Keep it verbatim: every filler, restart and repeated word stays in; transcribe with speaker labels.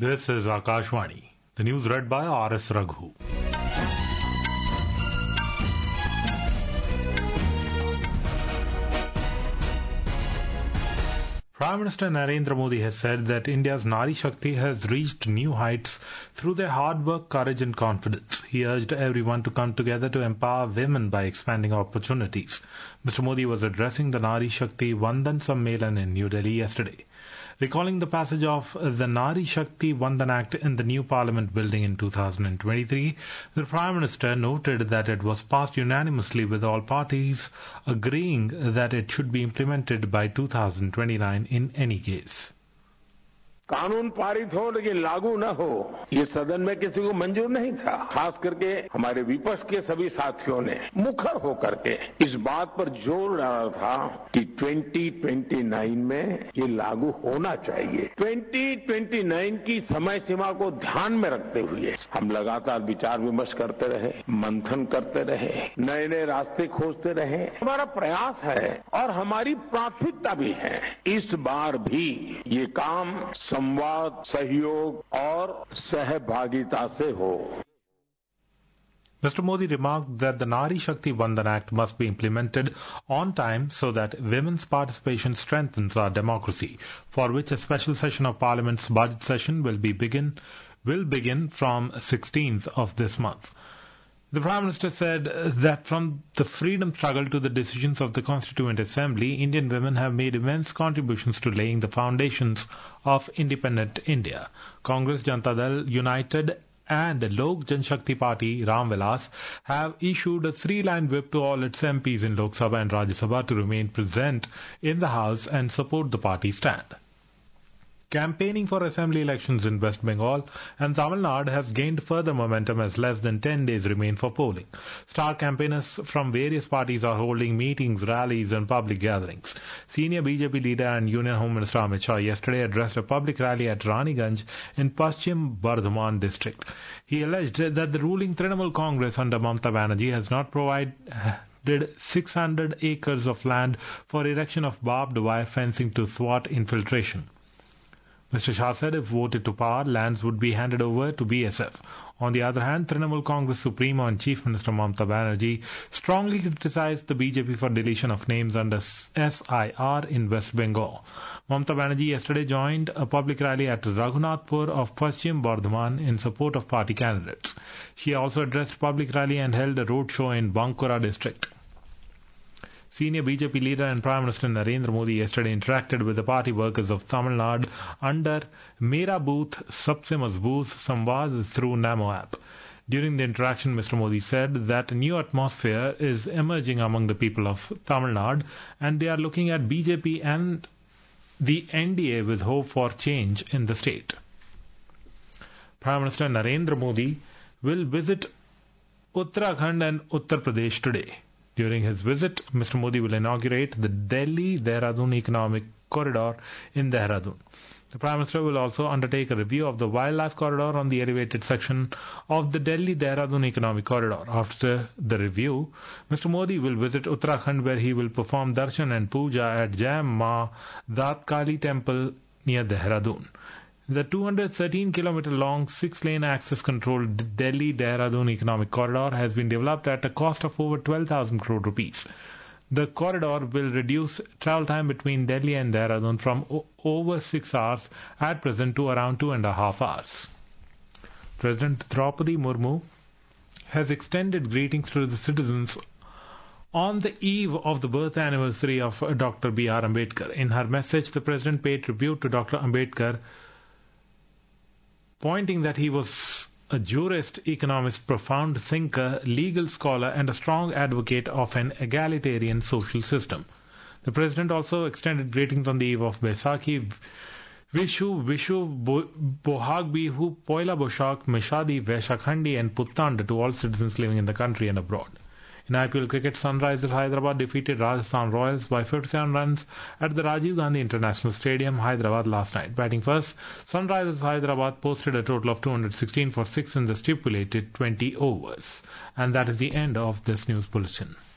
Speaker 1: This is Akashvani. The news read by R S Raghu. Prime Minister Narendra Modi has said that India's Nari Shakti has reached new heights through their hard work, courage and confidence. He urged everyone to come together to empower women by expanding opportunities. Mister Modi was addressing the Nari Shakti Vandan Sammelan in New Delhi yesterday. Recalling the passage of the Nari Shakti Vandan Act in the new Parliament building in two thousand twenty-three, the Prime Minister noted that it was passed unanimously with all parties agreeing that it should be implemented by two thousand twenty-nine in any case.
Speaker 2: कानून पारित हो लेकिन लागू न हो, ये सदन में किसी को मंजूर नहीं था। खास करके हमारे विपक्ष के सभी साथियों ने मुखर होकर के इस बात पर जोर डाला था कि दो हज़ार उनतीस में ये लागू होना चाहिए। दो हज़ार उनतीस की समय सीमा को ध्यान में रखते हुए हम लगातार विचार विमर्श करते रहे, मंथन करते रहे, नए नए रास्ते खोजते रहे। हमारा प्रयास है और हमारी प्राथमिकता भी है इस बार भी ये काम संवाद, सहयोग और सहभागिता से हो।
Speaker 1: Mister Modi remarked that the Nari Shakti Vandan Act must be implemented on time so that women's participation strengthens our democracy, for which a special session of Parliament's budget session will be begin will begin from sixteenth of this month. The Prime Minister said that from the freedom struggle to the decisions of the Constituent Assembly, Indian women have made immense contributions to laying the foundations of independent India. Congress, Janata Dal, United and Lok Janshakti Party, Ram Vilas, have issued a three-line whip to all its M Ps in Lok Sabha and Rajya Sabha to remain present in the House and support the party stand. Campaigning for assembly elections in West Bengal and Tamil Nadu has gained further momentum as less than ten days remain for polling. Star campaigners from various parties are holding meetings, rallies and public gatherings. Senior B J P leader and Union Home Minister Amit Shah yesterday addressed a public rally at Raniganj in Paschim Bardhaman district. He alleged that the ruling Trinamool Congress under Mamata Banerjee has not provided did six hundred acres of land for erection of barbed wire fencing to thwart infiltration. Mister Shah said if voted to power, lands would be handed over to B S F. On the other hand, Trinamool Congress Supremo and Chief Minister Mamata Banerjee strongly criticized the B J P for deletion of names under S I R in West Bengal. Mamata Banerjee yesterday joined a public rally at Raghunathpur of Paschim Bardhaman in support of party candidates. She also addressed public rally and held a road show in Bankura district. Senior B J P leader and Prime Minister Narendra Modi yesterday interacted with the party workers of Tamil Nadu under Mera Booth Sabse Mazboot Samvad through Namo app. During the interaction, Mister Modi said that a new atmosphere is emerging among the people of Tamil Nadu and they are looking at B J P and the N D A with hope for change in the state. Prime Minister Narendra Modi will visit Uttarakhand and Uttar Pradesh today. During his visit, Mister Modi will inaugurate the Delhi-Dehradun Economic Corridor in Dehradun. The Prime Minister will also undertake a review of the wildlife corridor on the elevated section of the Delhi-Dehradun Economic Corridor. After the review, Mister Modi will visit Uttarakhand where he will perform darshan and puja at Jai Ma Dat Kali Temple near Dehradun. The two hundred thirteen kilometer long six-lane access-controlled Delhi-Dehradun Economic Corridor has been developed at a cost of over twelve thousand crore rupees. The corridor will reduce travel time between Delhi and Dehradun from o- over six hours at present to around two and a half hours. President Draupadi Murmu has extended greetings to the citizens on the eve of the birth anniversary of Doctor B R Ambedkar. In her message, the President paid tribute to Doctor Ambedkar, pointing that he was a jurist, economist, profound thinker, legal scholar, and a strong advocate of an egalitarian social system. The President also extended greetings on the eve of Baisakhi, Vishu, Vishu, Bohag Bihu, Poila Boshak, Meshadi, Vaishakhandi, and Puttanda to all citizens living in the country and abroad. In I P L cricket, Sunrisers Hyderabad defeated Rajasthan Royals by fifty-seven runs at the Rajiv Gandhi International Stadium, Hyderabad last night. Batting first, Sunrisers Hyderabad posted a total of two hundred sixteen for six in the stipulated twenty overs. And that is the end of this news bulletin.